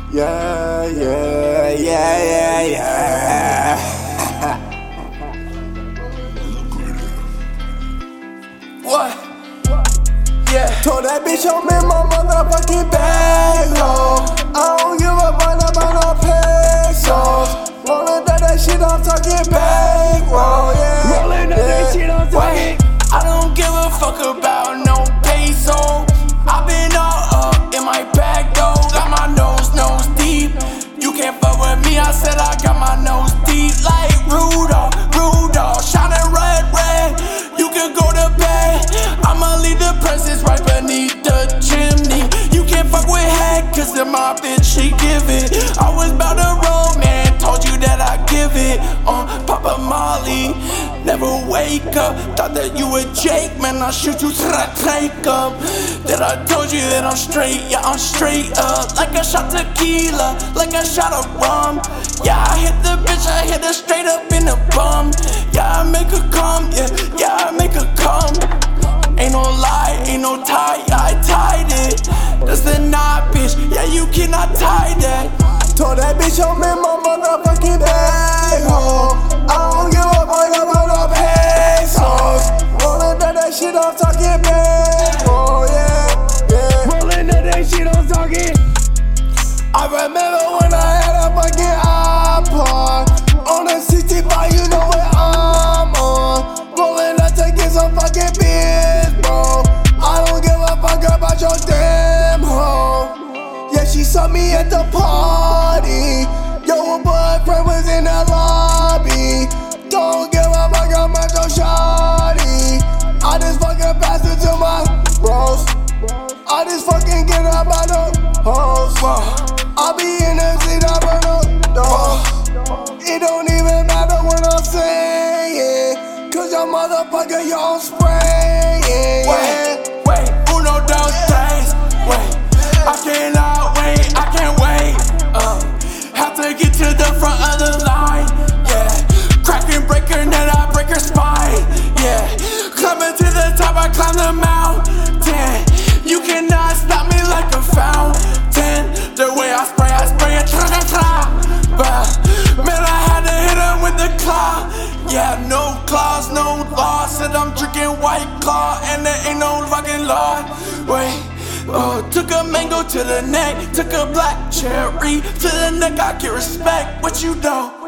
Yeah, yeah, yeah, yeah, yeah. What? Yeah. Told that bitch I'm in my motherfucking bag, ho. I don't give a fuck about no pesos. Rollin' that shit, I'm talking bankroll, yeah. Rollin' that shit, I'm talking. I don't give a fuck about no peso. I been all up in my bag though. Got my nose deep. You can't fuck with me, I said I got my nose deep. Like Rudolph, shining red. You can go to bed. I'ma leave the presents right beneath the chimney. You can't fuck with head, cause the my bitch, she give it. I was about to roll, man, told you that I give it. Papa Molly, never wake up. Thought that you were Jake, man, I shoot you till I take up. That I told you that I'm straight, yeah, I'm straight up. Like a shot tequila, like a shot of rum. Yeah, I hit the bitch, I hit her straight up in the bum. Yeah, I make her come, yeah, I make her come. Ain't no lie, ain't no tie, yeah, I tied it. That's the knot, bitch, yeah, you cannot tie that. Told that bitch I'm in my motherfucking bag, ho. I don't give a fuck about no pesos. Rollin' that shit, I'm talking bankroll, yeah. Rollin' that shit, I'm talking. I remember when I had a fucking iPod on the 65, you know what I'm on. Rollin' up to get some fucking biz, bro. I don't give a fuck about your damn hoe. Yeah, she saw me at the party. Yo, her boyfriend was in the lobby. Don't give a fuck about your shawty. I just fucking pass it to my bros. I just fucking get up by the hoes. I be in the seat, I burn up doors. It don't even matter what I'm saying, cause your motherfucker, y'all spraying. Wait, uno, dos, tres. Wait, I cannot wait, I can't wait. Have to get to the front of the line. Yeah, cracking breaker, then I break her spine. Yeah, climbing to the top, I climb the mountain. You cannot stop me like a fountain. The way I spray it, man, I had to hit him with the claw. Yeah, no claws, no law. Said I'm drinking White Claw, and there ain't no fucking law. Wait, took a mango to the neck, took a black cherry to the neck. I get respect, what you know?